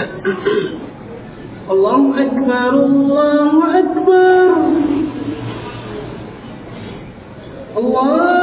الله أكبر الله أكبر الله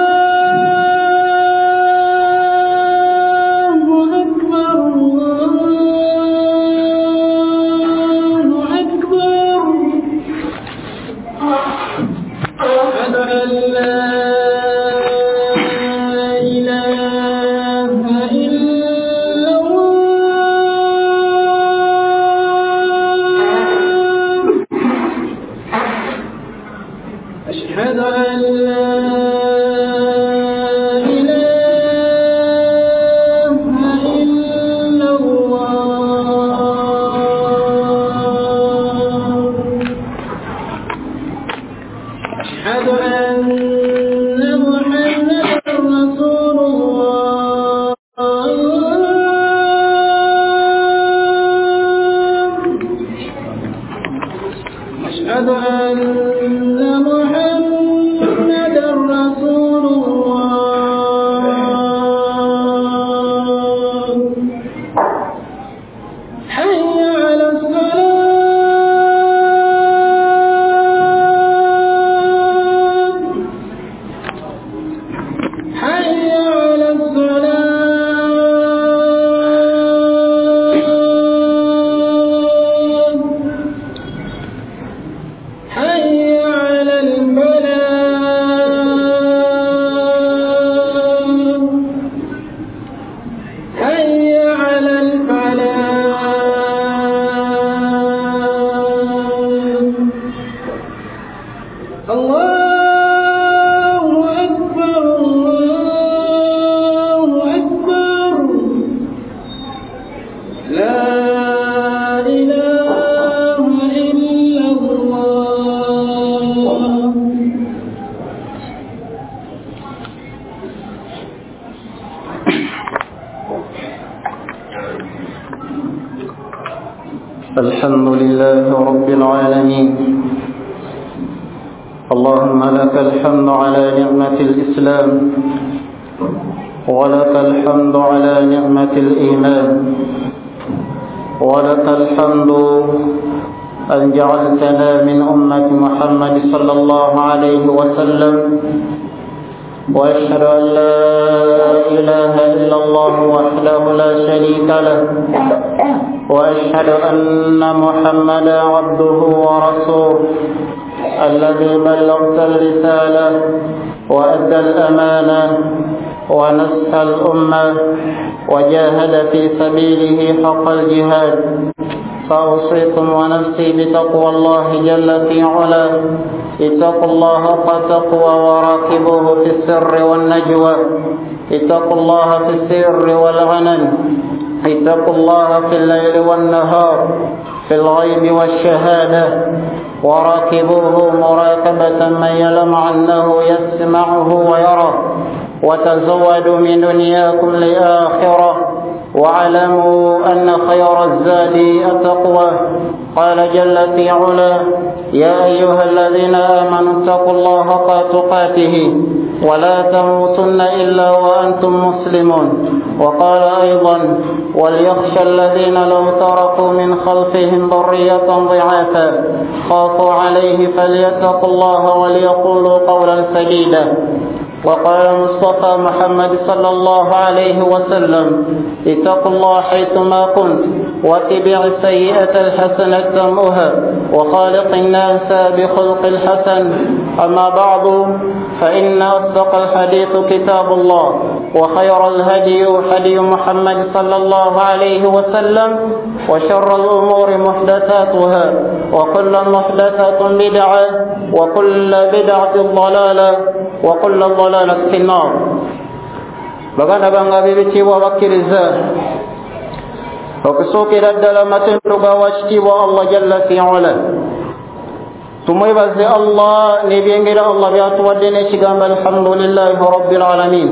الحمد لله رب العالمين. اللهم لك الحمد على نعمة الإسلام، ولك الحمد على نعمة الإيمان، ولك الحمد أن جعلتنا من أمة محمد صلى الله عليه وسلم، وأشهد أن لا إله إلا الله وحده لا شريك له، وأشهد أن محمدا عبده ورسوله الذي بلغ الرسالة وأدى الأمانة ونصح الأمة وجاهد في سبيله حق الجهاد. فأوصيكم ونفسي بتقوى الله جل في علاه. اتقوا الله حق تقوى وراقبوه في السر والنجوى. اتقوا الله في السر والعلن. اتقوا الله في الليل والنهار، في الغيب والشهادة، وراقبوه مراقبة من يعلم أنه يسمعه ويرى. وتزودوا من دنياكم لآخرة، واعلموا أن خير الزاد التقوى. قال جل في علاه: يا أيها الذين آمنوا اتقوا الله حق تقاته ولا تموتن إلا وأنتم مسلمون. وقال أيضا: وليخشى الذين لو تركوا من خلفهم ذرية ضعافا خافوا عليه فليتقوا الله وليقولوا قولا سديدا. وقال المصطفى محمد صلى الله عليه وسلم: اتقوا الله حيثما كنت واتبع السيئة الحسنة تمحها وخالق الناس بخلق الحسن. أما بعد، فإن أصدق الحديث كتاب الله، وخير الهدي هدي محمد صلى الله عليه وسلم، وشر الأمور محدثاتها، وكل محدثة بدعة، وكل بدعة ضلالة، وكل ضلالة في النار. bagana banga bibiti wa bakiriza okusokera ddala matendo ga wakitiibwa Allah jalla fi'ala. tumwebaze Allah n'ebyengera Allah byatuwadde n'ekigamba alhamdulillahi rabbil alamin.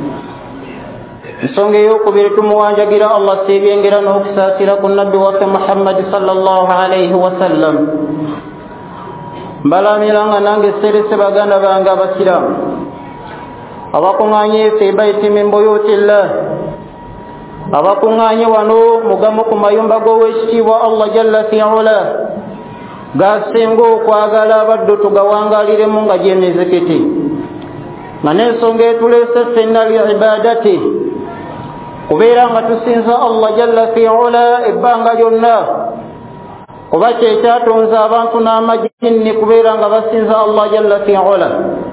ensonga ey'okubiri tumuwanjagira Allah seebyengera n'okusaasira ku nabbi waffe Muhammad sallallahu alayhi wasallam. mbalamiranga nange serese baganda bange abasiraamu abakuŋŋaanye fi bayti min buyutillah abakunganye wano mugamu ku mayumba g'owekitiibwa Allah jalla fi'ala gasinga okwagala abaddu tugawangaliremu nga gy'emizikiti nga n'ensonga etuleese ffenna liibadati kubeera nga tusinza Allah jalla fi'ala ebbanga lyonna kuba kyekyatonza abantu n'amajinni kubeera nga basinza Allah jalla fi'ala.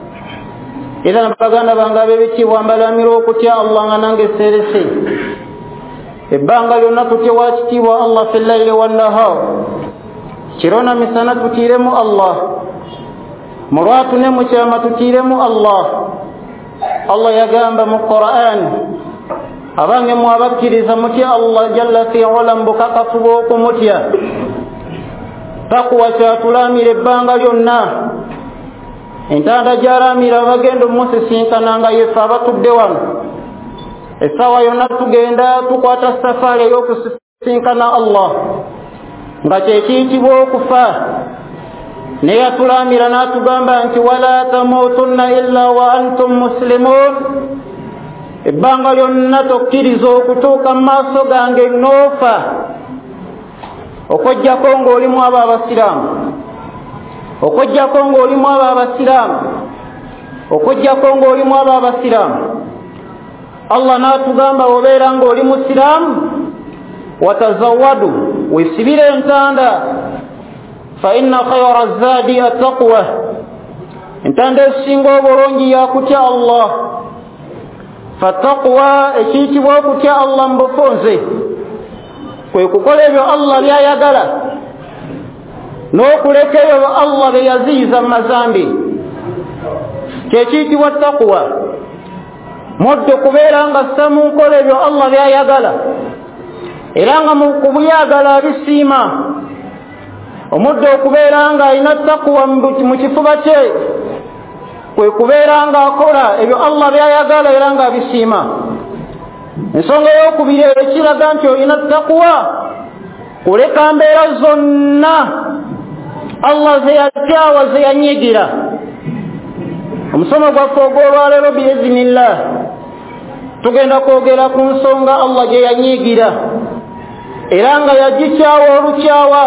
Era baganda bange ab'ebitiibwa mbalamira okutya Allah nga nange serese ebbanga lyonna tutye wa kitiibwa Allah fil layli wan nahar kiro na misana tutiiremu Allah mu lwatu ne mu kyama tutiiremu Allah. Allah yagamba mu Qur'an abange mu abakkiriza mutya Allah jalla fi'ala mbukakafu bw'okumutya takuwa kyatulamira ebbanga lyonna entanda gyalamira abagenda omusisinkana nga yefe abatudde wano essaawa yonna tugenda tukwata safaari ey'okusisinkana Allah nga kyekiyitibwa okufa naye yatulamira n'atugamba nti wala tamuutunna illa wa antum muslimun ebbanga lyonna tokkiriza okutuuka mu maaso gange n'ofa okujjako ng'olimu abo abasiraamu okujjako ng'olimu abo abasiraamu okujjako ng'olimu abo abasiraamu. Allah n'atugamba obeera ng'oli musiraamu watazawwadu weesibire entanda fa inna khayra zaadi attaqwa entanda esinga obulungi yakutya Allah fattaqwa ekiyitibwa okutya Allah mbufunze kwe kukola ebyo Allah byayagala n'okuleka ebyo Allah bye yaziyiza mu mazambi kyekiyitibwa taqwa. Muddo kubeera nga ssa mu nkola ebyo Allah byayagala era nga mu kubuyagala abisiima omuddo okubeera nga alina taqwa mu kifuba kye kwe kubeera nga akola ebyo Allah byayagala era nga abisiima. Ensonga ey'okubiri ekiraga nti olina taqwa kuleka mbeera zonna Allah ze yakyawa ze yanyigira. Omusomo gwaffe ogw'olwaleero biizinillah tugenda kwogera ku nsonga Allah gye yanyigira era nga yagikyawa olukyawa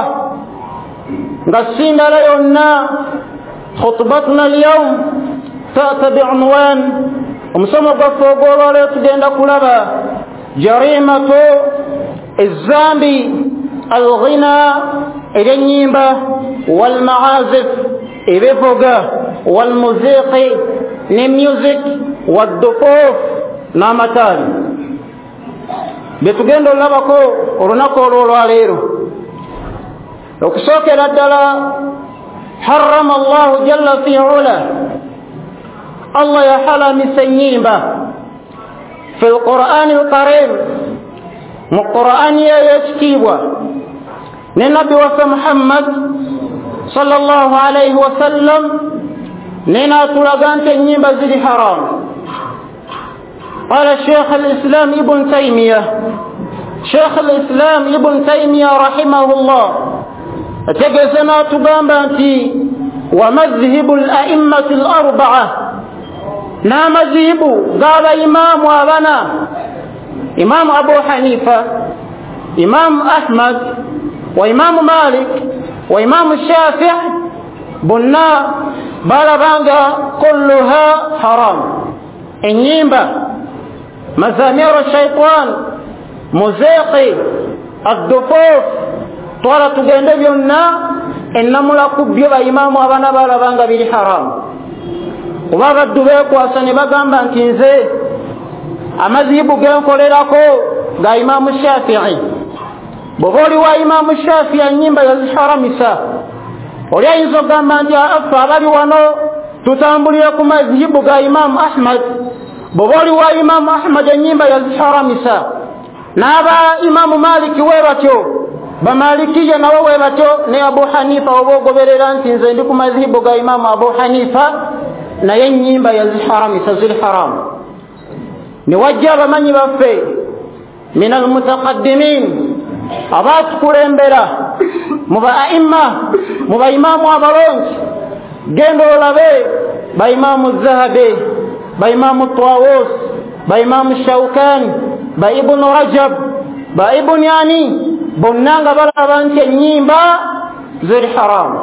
nga sindala yonna. Khutubatuna alyawm ta'ta bi'unwan omusomo gwaffe ogw'olwaleero tugenda kulaba jarimatu ezzambi alghina eby'ennyimba walmaazif ebivuga walmuziqi ne music waddufuf n'amataali bye tugenda olabako olunaku olw'olwaleero. Okusookera ddala harrama Allahu jalla fi'ala Allah yahalamisa ennyimba fi al-Qur'ani al-Karim mu Qur'ani ey'ekitiibwa ne nabbi waffe Muhammad sallallahu alayhi wa sallam nenaatulaga nti ennyimba ziri haramu. Qala Shaykh al-Islam Ibn Taymiyyah Shaykh al-Islam Ibn Taymiyyah rahimahullah ategese n'atugamba nti wa madhhibu al-a'immati al-arba'a n'amazihibu g'abaimaamu abana Imaamu Abu Hanifa, Imaamu Ahmad wa Imaamu Malik wa Imaamu Shafi'i bonna balabanga kulluha haram. Ennyimba mazamiru shaytan muziqi addufuf twala tugende byonna ennamula ku byo baimaamu abana balabanga biri haramu. Kuba abaddu beekwasa ne bagamba nti nze amazibu genkolerako ga Imaamu Shafi'i. Bw'oba oli wa Imaamu Shafi'i ennyimba yaziharamisa oli ayinza okugamba nti affe abali wano tutambulire ku mazibu ga Imaamu Ahmad. Bw'oba oli wa Imaamu Ahmad ennyimba yaziharamisa n'aba Imaamu Maliki we batyo bamalikiya nabo we batyo ne Abu Hanifa oba ogoberera nti nze ndi ku mazibu ga Imaamu Abu Hanifa naye ennyimba yaziharamisa ziri haramu. Ne wajja abamanyi baffe min almutaqaddimin abaatukulembera mu baimma mu baimaamu abalongi genda olabe baimaamu Zahabi baimaamu Tawus baimaamu Shawkani ba Ibn Rajab ba ibn yani bonnanga balaba nti ennyimba ziri haram.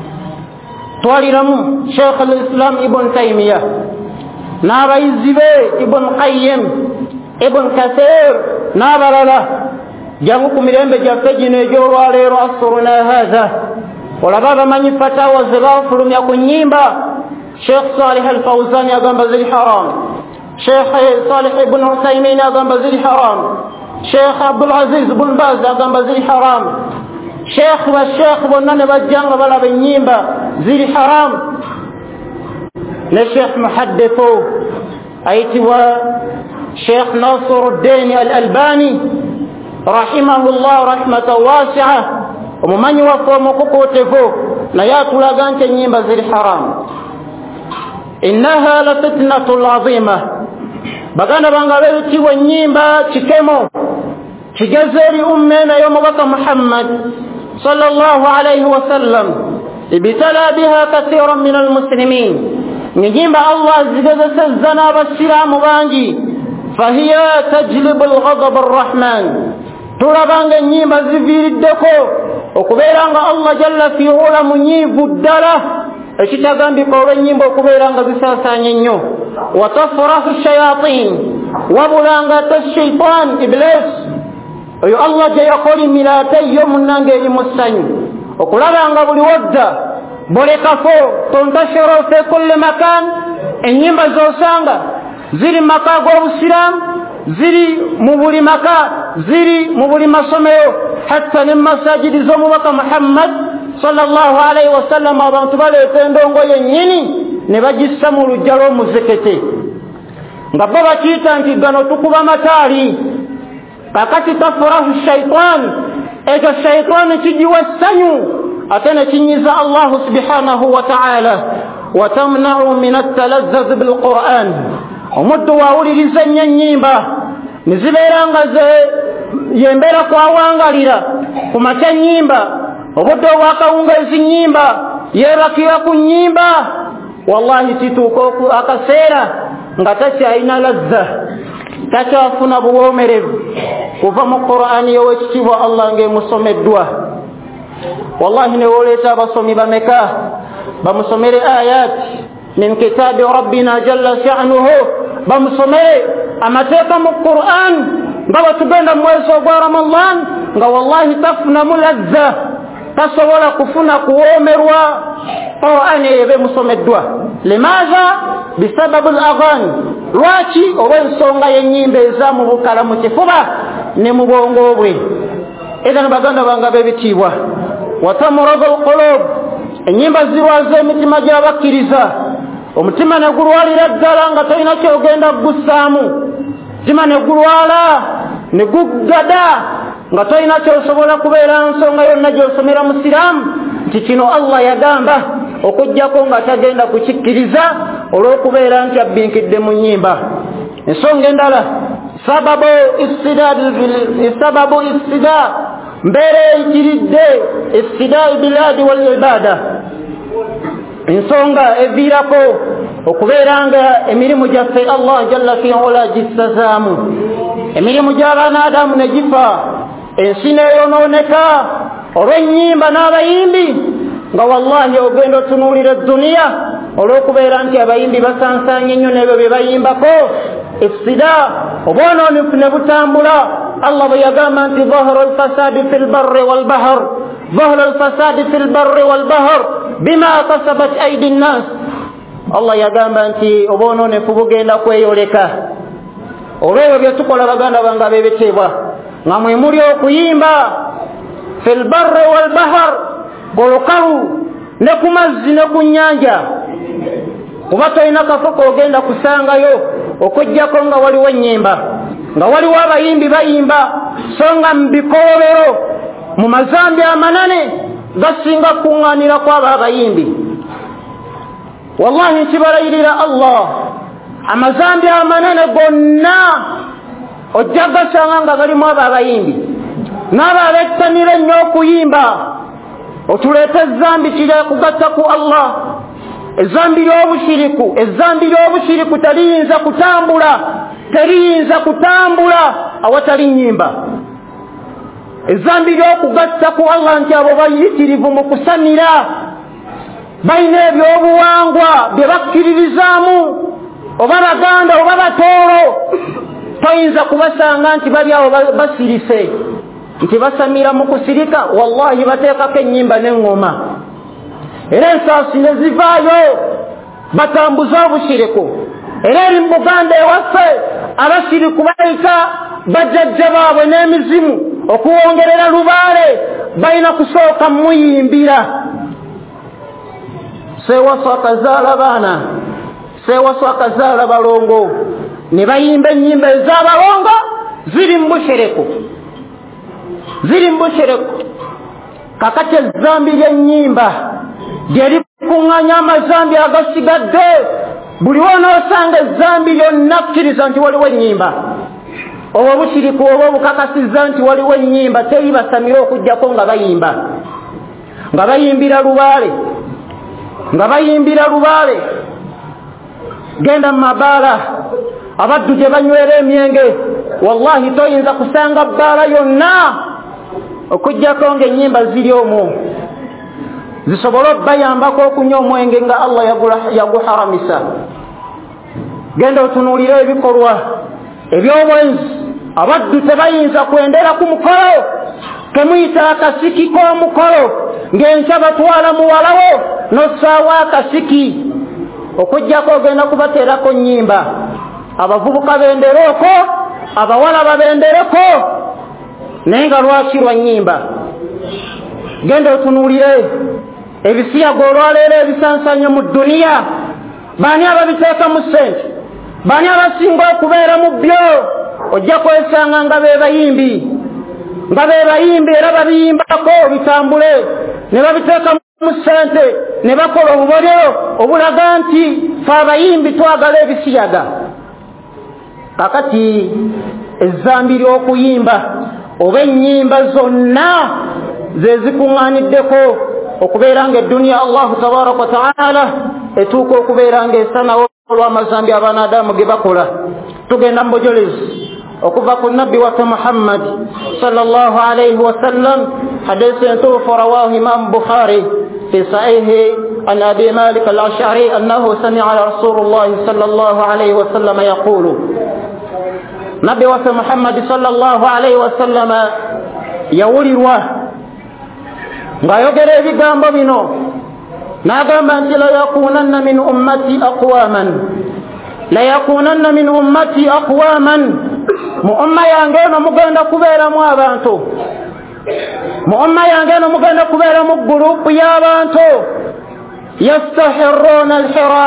Twaliramu Sheikh al-Islam Ibn Taymiyyah n'abayizi be Ibn Qayyim, Ibn Kathir n'abalala jangu ku mirembe gyaffe gino egy'olwaleero asruna haadha olaba bamanyi fatawa ze baafulumya ku nnyimba. Sheikh Salih al-Fawzan agamba ziri haram, Sheikh Salih Ibn Uthaymin agamba ziri haram, Sheikh Abdul Aziz Ibn Baz agamba ziri haram. Sheikh bonna ne bajjanga balaba ennyimba ziri haram. Ne Sheikh muhaddithu ayitibwa Sheikh Nasiruddin al-Albani rahimahullah rahmatan wasi'a, omumanyi waffe omukukuutevu naye atulaga nti ennyimba ziri haram. Innaha la fitnatul azima, baganda banga beekitiibwa ennyimba kikemo kigeze eri umma y'omubaka Muhammad sallallahu alayhi wa sallam. Ibtala biha kathiran min almuslimin, ennyimba Allah zigezesezza n'abasiraamu bangi. Fahiya tajlibu alghadab arrahman, tulabanga ennyimba ziviiriddeko okubeera nga Allah jalla fi ula munyiivu ddala, ekitagambika olw'ennyimba okubeera nga zisaasaanya ennyo. Wa tafrahu shayatin, wabulanga ate shaitan iblis oyo Allah gye yakolimira ate yo munnange eri mu ssanyu, okulaba nga buli wadda bolekako tontashiro fi kulli makan, ennyimba z'osanga ziri mu maka g'obusiraamu, ziri mu buli maka, ziri mu buli masomero, hatta ne masajidi z'omubaka Muhammad sallallahu alayhi wa sallam abantu baleeta endongoye nnyini ne bagissa mu luggya lw'omuzekete nga bo bakiyita nti gano tukuba mataali. Kakati tafurahu shaitan, ekyo shaitan kijiwa essanyu ate ne kinyiza Allah subhanahu wa ta'ala. Wa tamna'u min at-talazzuz bil Qur'an, omuddu wawuliriza ennyo ennyimba ne zibeera nga yembeera kwawangalira ku makya ennyimba, obudde obwakawungeezi nnyimba, yeebakira ku nnyimba, wallahi kituuka akaseera nga takyalina lazza, takyafuna buwoomerevu kuva mu Qur'ani y'owekitiibwa Allah ng'emusomeddwa. Wallahi ne woleeta abasomi bameka bamusomere ayat min kitaabi rabbina jalla sha'nuhu, bamusomere amateeka mu Qur'an nga batugenda mu mwezi ogwa Ramadan, nga wallahi tafunamu lazza, tasobola kufuna kuwoomerwa Qur'ani ebe musomeddwa. Limaza? Bisababu al-aghani, lwaki? Olw'ensonga y'ennyimba ezaamu bukala mu kifuba ne mu bwongo bwe. Era baganda bange b'ebitiibwa, watamuradu al-qulub, ennyimba zirwaza emitima gy'abakkiriza, omutima ne gulwalira ddala nga tolina kyogenda gussaamu, omutima ne gulwala ne guggada nga tolina kyosobola kubeera nsonga yonna gy'osomera musiraamu nti kino Allah yagamba, okujjako nga tagenda kukikkiriza olw'okubeera nti abbinkidde mu nnyimba. Ensonga endala, sababu istida, mbeera eyigiridde istida biladi wal ibada, ensonga eviirako okubeera nga emirimu gyaffe Allah jalla fi ula gissazaamu, emirimu gy'abaana Adamu ne gifa, ensi neeyonooneka olw'ennyimba n'abayimbi, nga wallahi ogenda otunuulira edduniya olw'okubeera nti abayimbi basansaanya ennyo n'ebyo bye bayimbako. Ifsida, obwonoonifu ne butambula. Allah bwe yagamba nti dhahara alfasadi fi lbarri walbahr, dhahara alfasadi fi lbarri walbahr bima kasabat aidi nnas, Allah yagamba nti obwonoonifu bugenda kweyoleka olw'ebyo bye tukola baganda bange ab'ebitiibwa, nga mwe muli okuyimba fi lbarri walbahr, ku lukalu ne ku mazzi ne ku nnyanja, kuba tolina kafo k'ogenda kusangayo okujjako nga waliwo ennyimba, nga waliwo abayimbi bayimba, so nga mu bikoobero mu mazambi amanane gasinga kuŋŋaanira kwabo abayimbi. Wallahi nkibalayirira Allah, amazambi amanane gonna ojja gasanga nga galimu abo abayimbi n'abo abettanira ennyo okuyimba. Otuleeta ezambi kira kugatta ku Allah, ezambi ly'obushiriku teriyinza kutambula awatali nnyimba. ezambi ly'okugatta ku Allah nti abo bayitirivu mu kusamira balina ebyobuwangwa bye bakkiririzaamu oba baganda oba batoolo toyinza kubasanga nti bali awo basirise nti basamira mu kusirika wallahi bateekako ennyimba n'eŋŋoma era ensaasi ne zivaayo batambuza obushiriku era eri mu Buganda ewaffe abasiriku bayita bajjajja baabwe n'emizimu okuwongerera lubaale balina kusooka muyimbira seewaso akazaala baana seewaso akazaala balongo ne bayimba ennyimba ez'abalongo ziri mu bushereku kakati ezzambi ly'ennyimba gye likuŋŋanya amazambi agasigadde buli w'onoosanga ezzambi lyonna kkiriza nti waliwo ennyimba obwo bushiriku obwo bukakasizza nti waliwo ennyimba teri basamira okuggyako nga bayimbira lubaale genda mu mabaala abaddu gye banywera emyenge wallahi toyinza kusanga bbaala yonna okuggyako ng'ennyimba ziri omwo zisobole okubayambako okunywa omwenge nga Allah yaguharamisa. Genda otunuulire ebikolwa eby'obwenzi abaddu tebayinza kwendera ku mukolo kemuyita akasiki k'omukolo ng'enkya batwala muwalawo n'ossaawo akasiki okuggyako ogenda kubateerako nnyimba abavubuka bendere okwo abawala babendereko naye nga lwaki lwa nnyimba. Genda otunuulire ebisiyaga olwaleero ebisansanye mu dduniya baani ababiteeka mu ssente baani abasinga okubeera mu byo ojja kwesanga nga be bayimbi era babiyimbako bitambule ne babiteeka mu ssente ne bakola obubolyo obulaga nti fe abayimbi twagala ebisiyaga. Kakati ezzambi ly'okuyimba oba ennyimba zonna ze zikuŋŋaaniddeko okubeera ng'edduniya Allahu tabaraka wa ta'ala etuuka okubeera ng'esanawo olw'amazambi abanadamu ge bakola. Tugenda mu bujulisi okuva ku nabbi waffe Muhammad sallallahu alayhi wa sallam hadiisi entuufu rawaahu Imam Bukhari fi sahihi an Abi Malik al-Ash'ari annahu sami'a Rasulullahi sallallahu alayhi wa sallam yaqulu nabbi waffe Muhammad sallallahu alayhi wa sallam yawulirwa ng'ayogera ebigambo bino n'agamba nti layakunanna min ummati aqwaman mu umma yange eno mugenda kubeeramu abantu mu umma yange eno mugenda kubeeramu gurupu y'abantu yastahirruuna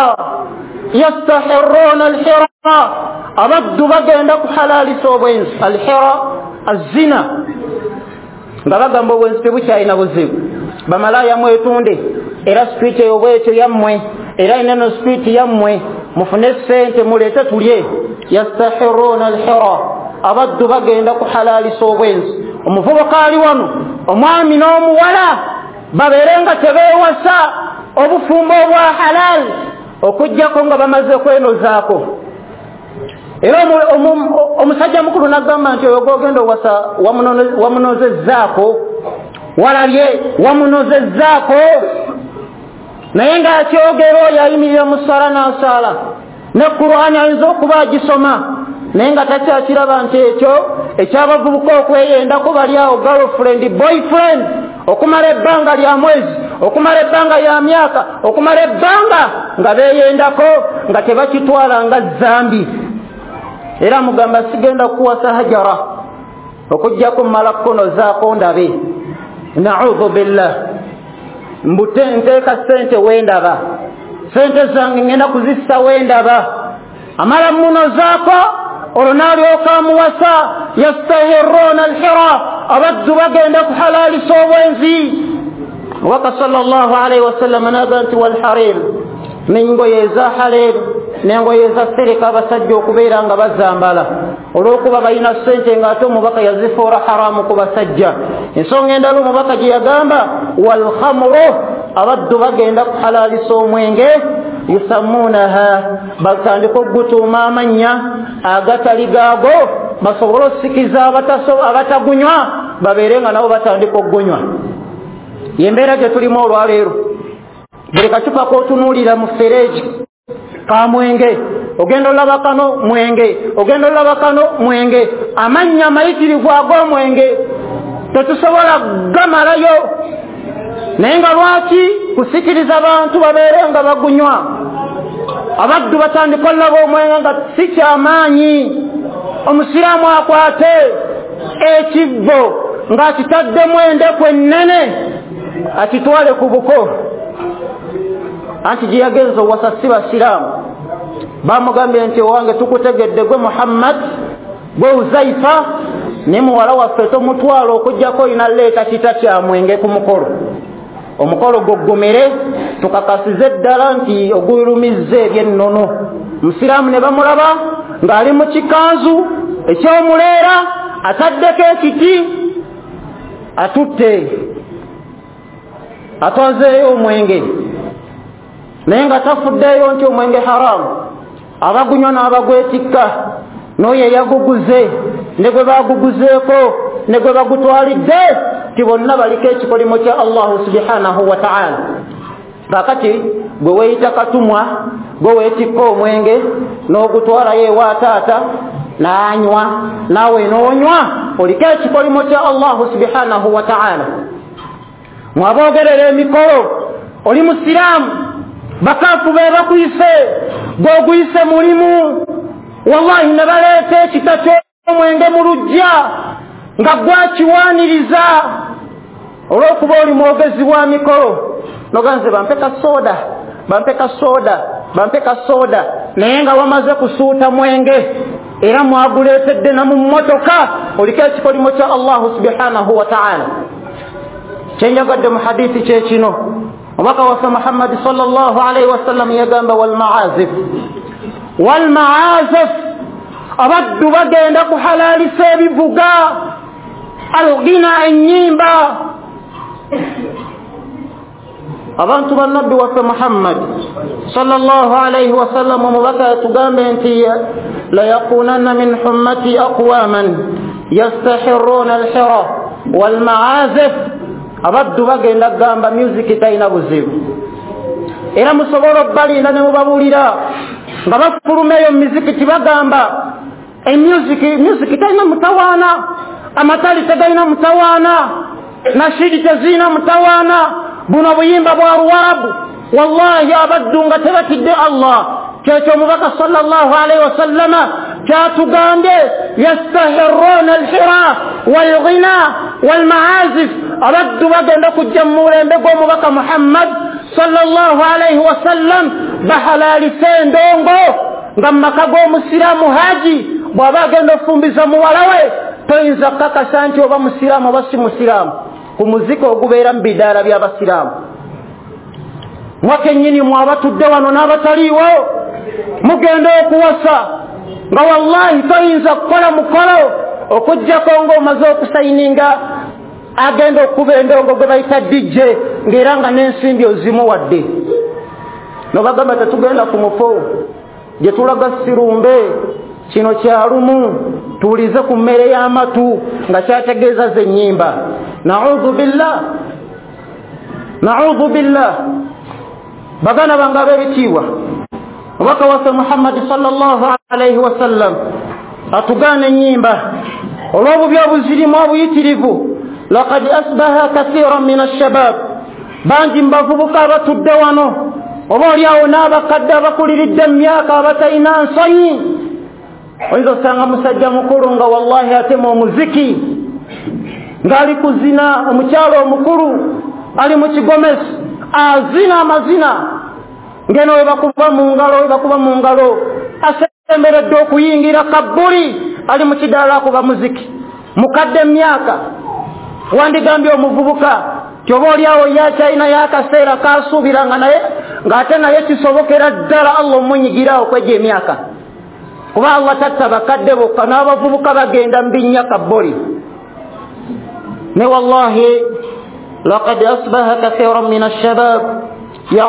alhira abaddu bagenda kuhalaalisa obwenzi alhira azina nga bagamba obwenzi tebukyalina buzibu bamalaya mwetunde era street eyo bwetyo yammwe era ineno street yammwe mufune ssente muleete tulye. Yastahirruuna alhira abaddu bagenda kuhalaalisa obwenzi omuvubuka ali wano omwami n'omuwala babeere nga tebeewasa obufumbo obwa halal okuggyako nga bamaze kwenozaako. Era omusajja mukulu n'agamba nti oyo gogenda owasa wamunozezzaako walabye wamunozezzaako naye ng'akyogera oyo ayimirira mu ssala n'asaala ne Qur'ani ayinza okuba agisoma naye nga takyakiraba nti ekyo ekyabavubuka okweyendako bali awo girlfriend boyfriend okumala ebbanga lya mwezi okumala ebbanga lya myaka okumala ebbanga nga beeyendako nga tebakitwala nga zambi. Era mugamba sigenda kuwasa hajara okuggyako mmala kukonozaako ndabe na'udhu billah nteeka ssente wendaba ssente zange ngenda kuzissa wendaba amala munozaako olwo n'alyoka amuwasa. Yastahirruuna alhira abaddu bagenda kuhalaalisa obwenzi. Waka sallallahu alayhi wa sallam n'agamba nti walharir n'engoye eza halal n'engoye eza sereka abasajja okubeera nga bazambala olw'okuba balina ssente ng'ate omubaka yazifuura haramu ku basajja. Ensonga endala omubaka gye yagamba walhamru abaddu bagenda kuhalaalisa omwenge yusammuunaha batandika okugutuuma amannya agatali gaago basobole okusikiza abatagunywa baberenga nabo batandika okunywa. Yembeera gye tulimu olwaleero, buli kacupa k'otunuulira mu fereegi ka mwenge, ogenda olaba kano mwenge, ogenda olaba kano mwenge, amannya amayitirivu ag'omwenge tetusobola gamalayo. Naye nga lwaki kusikiriza abantu babeerenga bagunywa? Abaddu batandika olaba omwenge nga si kyamaanyi. Omusiraamu akwate ekibbo ng'akitaddemu endeku ennene akitwale ku buko, anti gye yagenza owasa si basiraamu. Bamugambye nti owange tukutegedde gwe Muhammad gwe Uzaifa ne muwala waffe tomutwala okujjako olina leeta kita kya mwenge ku mukolo. Omukolo gogomere tukakasize ddala nti ogulumizza ebyennono. Musiraamu ne bamulaba ng'ali mu kikanzu eky'omuleera ataddeko ekiti atutte atwazeeyo omwenge, naye nga tafuddeeyo nti omwenge haramu. Abagunywa n'abagwetikka n'oyo eyaguguze ne gwe baguguzeeko ne gwe bagutwalidde ti bonna baliko ekikolimo kya Allahu subhanahu wa ta'ala. Kakati gwe weeyita katumwa, gwe weetikka omwenge n'ogutwalayo ewa taata n'anywa, naawe n'onywa, oliko ekikolimo kya Allahu subhanahu wa ta'ala. Mwaboogerera emikolo, oli musiraamu, bakaafu be bakuyise, gw'oguyise mulimu, wallahi ne baleeta ekita ky'omwenge mu luggya nga gwakiwaaniriza. Olw'okuba oli mwogezi wa mikolo noganze bampeka soda, bampeka soda, bampeka soda, naye nga wamaze kusuuta mwenge era mwaguleetedde na mu mmotoka, oliko ekikolimo kya Allahu subhanahu wa ta'ala. Kyenyagadde mu hadithi kye kino, omubaka waffe Muhammad sallallahu alayhi wa sallam yagamba walmaazif, walmaazif, abaddu bagenda kuhalalisa ebivuga, alghina, ennyimba. Abantu ba nabbi waffe Muhammad sallallahu alayhi wa sallam omubaka tugambe nti la yakunanna min ummati aqwaman yastahiruna alhira walmaazif. Abaddu bagenda gamba music talina buzibu, era musobola obbalinda ne mubabuulira nga bafuluma eyo muziki tibagamba music talina mutawaana, amatali tegalina mutawaana, nashidi tezina mutawaana, buno buyimba bwa Luwarabu. Wallahi abaddu nga tebatidde Allah, kyekyo omubaka sallallahu alayhi wa sallama kyatugambye yastahiruna alhira walghina walmaazif. Abaddu bagenda kujja mu mulembe gw'omubaka Muhammad sallallahu alayhi wa sallam bahalalise endongo nga mu maka g'omusiraamu haji bw'aba agenda ofumbiza muwala we toyinza kakasa nti oba musiraamu oba si musiraamu ku muzika ogubeera mu bidaala by'abasiraamu. Mwakennyini mwabatudde wano n'abataliiwo mugenda okuwasa nga wallahi toyinza kukola mukolo okujjako ng'omaze okusayininga agenda okuba endongo gwe bayita DJ ng'era nga n'ensimbi ozimuwadde. Nobagamba tetugenda ku mufo gye tulaga sirumbe, kino kyalumu, tuwulize ku mmere y'amatu nga kyategeeza ze nnyimba. Na'udhu billah, na'udhu billah. Bagana bange ab'ebitiibwa, omubaka waffe Muhammad sallallahu alayhi wa sallam atugaana ennyimba olw'obubi obuzirimu obuyitirivu. Laqad asbaha kathiran min alshabab, bangi mbavubuka abatudde wano oba oliawo n'abakadde abakuliridde mu myaka abatalina nsonyi. Oyinza osanga musajja mukulu nga wallahi atema omuziki ng'ali kuzina, omukyalo omukulu ali mu kigomesi azina amazina ngeno webakuba mu ngalo asemberedde okuyingira kabbuli ali mu kidaala akuba muziki mukadde myaka. Wandigambye omuvubuka kyoba oliawo yakyalina y'akaseera kasuubiranga naye ng'ate naye kisobokera ddala Allah omunyigirawo kwegya emyaka, kuba Allah tatta bakadde bokka n'abavubuka bagenda mu binnya kabbuli. Ne wallahi laqad asbaha kathiran min alshabab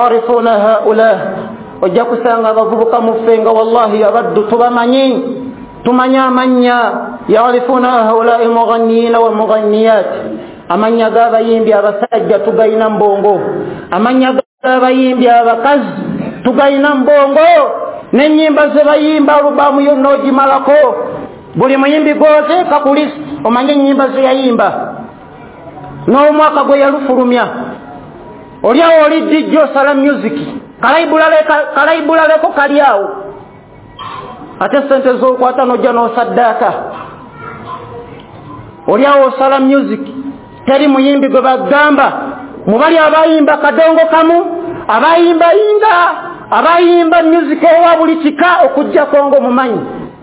ya'rifuna haula, ojja kusanga abavubuka muffe nga wallahi abaddu tubamanyi tumanya amanya ya'rifuna haula'i mughanniyin wa mughanniyat amanya g'abayimbi abasajja tugayina mbongo amanya g'abayimbi abakazi tugayina mbongo n'ennyimba ze bayimba alubamu yonna ogimalako buli muyimbi gw'oteeka ku list omanye ennyimba ze yayimba n'omwaka gwe yalufulumya oliawo oli DJ osala music kalayibulaleko kali awo ate sente z'okwata n'ojja n'osaddaaka oliawo osala music teri muyimbi gwe bagamba mubali abayimba kadongo kamu abayimba music owa buli kika okujja kongo mumanyi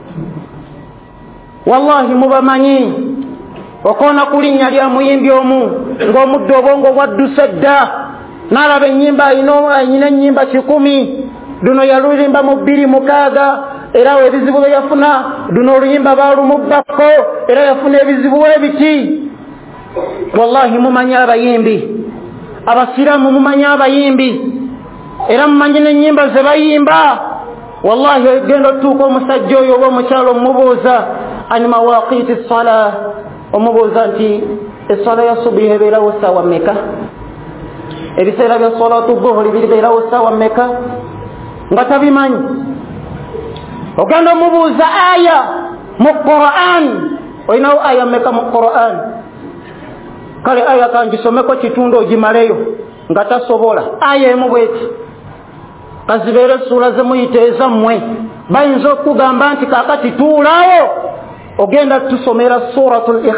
wallahi mubamanyi okona kulinnya lya muyimbi omu ng'omuddo obwongo bwadduse dda n'alaba ennyimba ayina ennyimba 100 duno yalulimba mu 26 era ebizibu bye yafuna duno oluyimba balumubbako era yafuna ebizibu ebiti wallahi mumanya abayimbi abasiramu mumanya abayimbi era mumanyi n'ennyimba ze bayimba wallahi ogenda otuuka omusajja oyo oba omukyalo omubuuza ani mawaqiti as-salah omubuuza nti essala ya subuhi ebeerawo ssaawa mmeka ebiseera bya salatu dhuhuri bibeerawo ssaawa mmeka nga tabimanyi ogenda omubuuza aya mu Qur'an olinawo aya mmeka mu Qur'an kale aya kangisomeko kitundu ogimaleyo nga tasobola aya emu bweti kazibeere ssuula ze muyita ezammwe bayinza okugamba nti kaakati tuulaawo ogenda tusomera suratul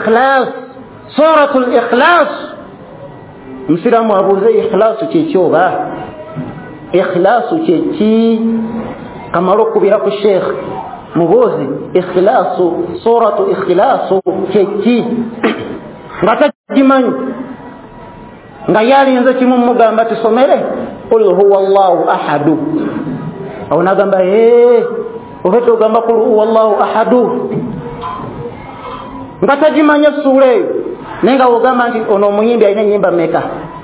ikhlas musiramu abuuze ikhlasu kyeki oba ikhlasu kyeki kamala okubira ku sheikh mubuuzi ikhlasu suratu ikhlasu kyeki nga takimanyi nga yalinze kimu mugamba tusomere qul huwa allahu ahadu awo nagamba obete ogamba qul huwa allahu ahadu nga tagimanya ssuula eyo naye nga wogamba nti ono omuyimbi alina ennyimba mmeka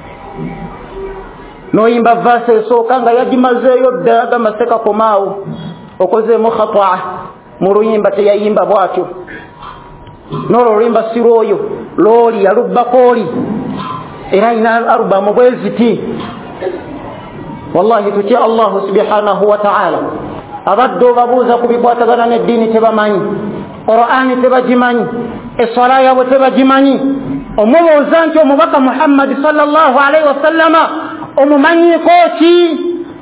n'oyimba vaasi esooka nga yagimazeeyo ddala agamba sekakomaawo okozeemu khataa mu luyimba teyayimba bwatyo n'olwo oluyimba si lwoyo looli yalubbako oli era alina alubamu bweziti wallahi tutya allahu subhanahu wa ta'ala abadde obabuuza ku bikwatagana n'eddiini tebamanyi Qur'ani tebagimanyi essala yaabwe tebagimanyi omubuuza nti omubaka Muhammad sallallahu alaihi wasallama omumanyiiko ki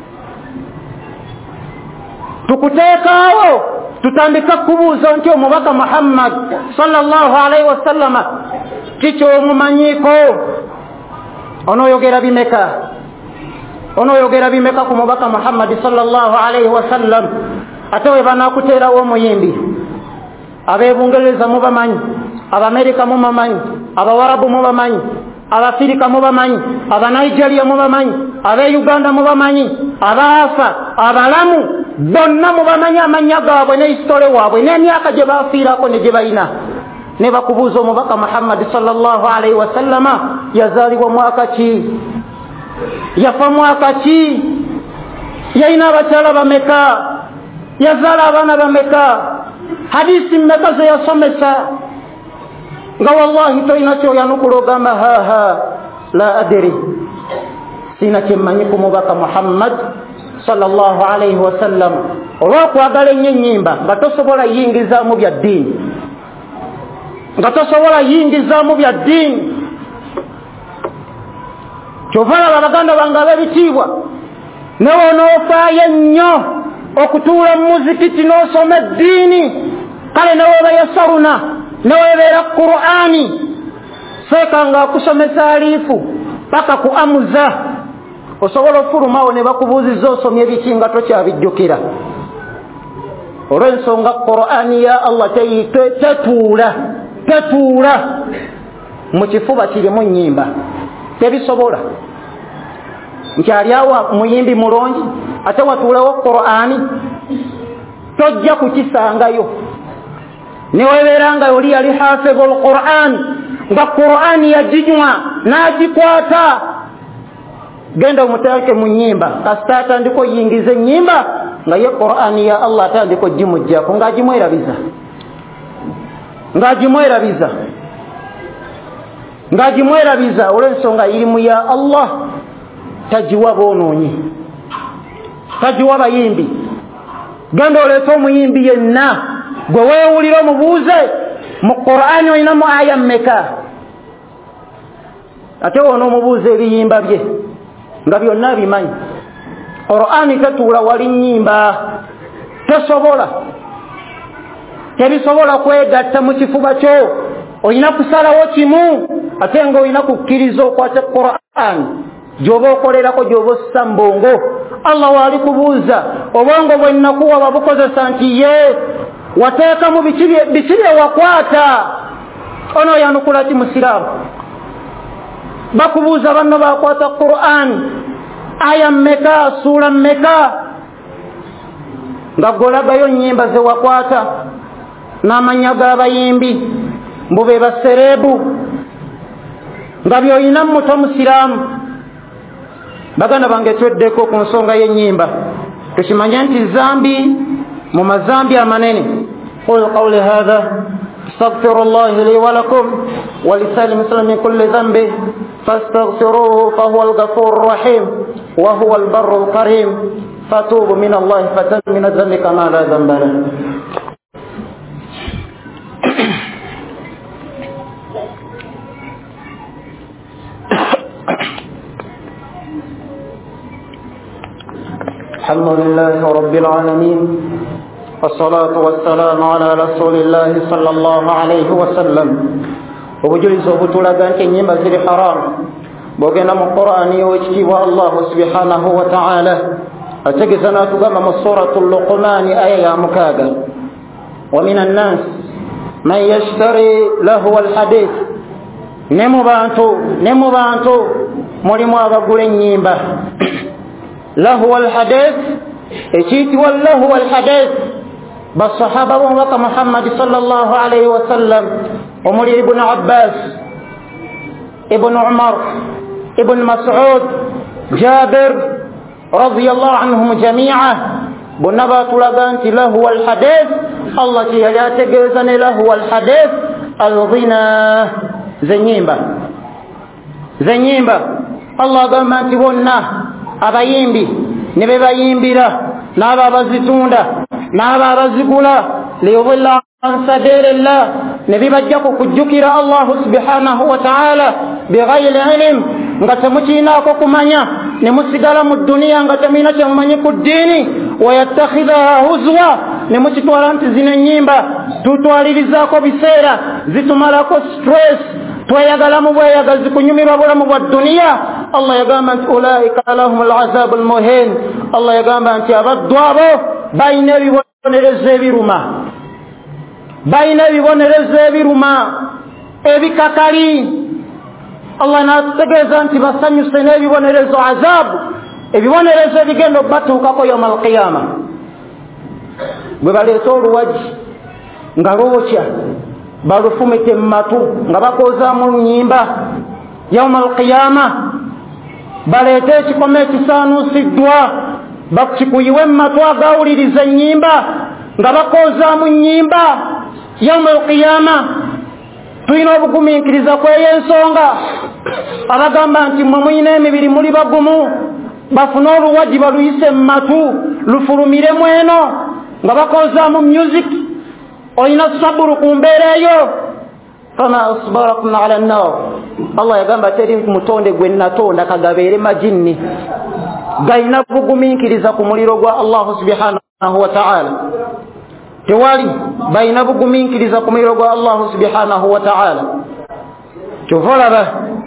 tukuteekaawo tutandika kubuuza nti omubaka Muhammad sallallahu alaihi wasallama kiki omumanyiiko onoyogera bimeka ku mubaka Muhammad sallallahu alaihi wasallam ate we banakuteerawo omuyimbi ab'Ebungereza mubamanyi Abamerika mubamanyi Abawarabu mubamanyi Abafirika mubamanyi Abanigeria mubamanyi Ab'Uganda mubamanyi Abaafa abalamu bonna mubamanyi amanya gaabwe ne hisitole waabwe n'emyaka gye baafiirako ne gye balina ne bakubuuza omubaka Muhammad sallallahu alaihi wasallama yazaalibwa mwaka ki yafa mwaka ki yalina abakyala bameka yazaala abaana bameka hadisi mmeka ze yasomesa nga wallahi toyina kyoyanukula ogamba la adri sina kyemmanyi ku mubaka Muhammad sallallahu alaihi wasallam olw'okwagala ennyo ennyimba nga tosobola yingizaamu bya ddiini kyova laba abaganda bange ab'ebitiibwa newe onoofaayo ennyo okutuula mu muzikiti n'osoma eddiini kale neweeba yasaruna neweebeera Qur'ani seeka nga akusomesa aliifu paka ku amuza osobola ofulumawo ne bakubuuzizza osomye biki nga tokyabijjukira olw'ensonga Qur'ani ya Allah tetuula mu kifuba kirimu nnyimba tebisobola nkyalyawo muyimbi mulungi ate watuulawo Qur'ani tojja kukisangayo neweebeera nga oli yali hafidhul Qur'an nga Qur'ani yaginywa n'agikwata genda omuteeke mu nnyimba kasita atandika oyingiza ennyimba nga ye Qur'ani ya Allah atandika ogimuggyako ng'agimwerabiza ng'agimwerabiza olw'ensonga irimu ya Allah tagiwa bonoonyi, tagiwa bayimbi. Genda oleeta omuyimbi yenna gwe weewulira omubuuze mu Qur'ani olinamu aya mmeka, ate wona omubuuze ebiyimba bye nga byonna abimanyi. Qur'ani tetuula wali nnyimba, tebisobola kwegatta mu kifuba kyo. Olina kusalawo kimu ate nga olina kukkiriza okwata Qur'ani gy'oba okolerako, gy'oba ossa mu bongo. Allah waali kubuuza obwongo bwe nnakuwa wabukozesa nti ye wateekamu biki bye wakwata. Ono yanukula ki musiraamu? Bakubuuza banno bakwata Qur'ani aya mmeka, suula mmeka, nga golagayo nnyimba ze wakwata n'amanya g'abayimbi mbu be basereebu, nga by'olina muto musiraamu. Baganda bange tweddeko ku nsonga y'ennyimba, tukimanye nti zambi mu mazambi amanene. Qul qawli hadha astaghfirullahi li wa lakum wa lisa'il muslimin min kulli dhanbin fastaghfiruhu fahuwa al-ghafurur rahim wa huwa al-barrul karim fatubu min Allah fatan min adh-dhanbi kama la dhanba lahu. الحمد لله رب العالمين والصلاة والسلام على رسول الله صلى الله عليه وسلم. وبجلس وبتلقى كنيمة زي حرام بوغنا من قرآن يوجي والله سبحانه وتعالى أتجزنا تقام سورة اللقمان آية مكاغا. ومن الناس من يشتري له الحديث نمو بانتو مرمو أغاقولين نيمبا له الحديث اشيت والله الحديث بالصحابة ومك محمد صلى الله عليه وسلم ومولي ابن عباس ابن عمر ابن مسعود جابر رضي الله عنهم جميعا بنبات لغانت له الحديث الله لا تجزن له الحديث الغنى زنيمبا الله قال ما تبونا abayimbi ne bebayimbira n'abo abazitunda n'abo abazigula liyudilla an sabilillah ne bibajja kukujjukira Allah subhanahu wa ta'ala bighayri ilm nga temukiinaako kumanya ne musigala mu duniya nga temina kyemumanyi ku ddiini wayattakhidhaha huzwa ne mukitwala nti zino ennyimba tutwalirizaako biseera zitumalako stress tweyagala mu bweyagazi kunyumirwa bulamu bwa duniya. Allah yagamba nti ulaika lahum al'azabu almuhin. Allah yagamba nti abaddu abo bayina ebibonerezo ebiruma ebikakali. Allah n'atutegeeza nti basanyuse n'ebibonerezo azabu, ebibonerezo ebigenda okubatuukako yawma alqiyama. Bwe baleeta oluwaji nga lwokya balufumite mu matu nga bakozaamu nnyimba yawma alqiyama, baleete ekikome ekisaanuusiddwa bakikuyiwe mu matu agawuliriza ennyimba nga bakozaamu nnyimba yawma alqiyama. Tulina obugumiikiriza kwey'ensonga abagamba nti mmwe mulina emibiri muli bagumu, bafune oluwaji baluyise mu matu lufulumiremu eno nga bakozaamu music. Olina saburu ku mbeera eyo. Fama asbarakum ala an-nar. Allah yagamba teri mutonde gwe natonda kagabeere majinni galina bugumiikiriza ku muliro gwa Allah subhanahu wa ta'ala. Tewali balina bugumiikiriza ku muliro gwa Allah subhanahu wa ta'ala. Tuvolaba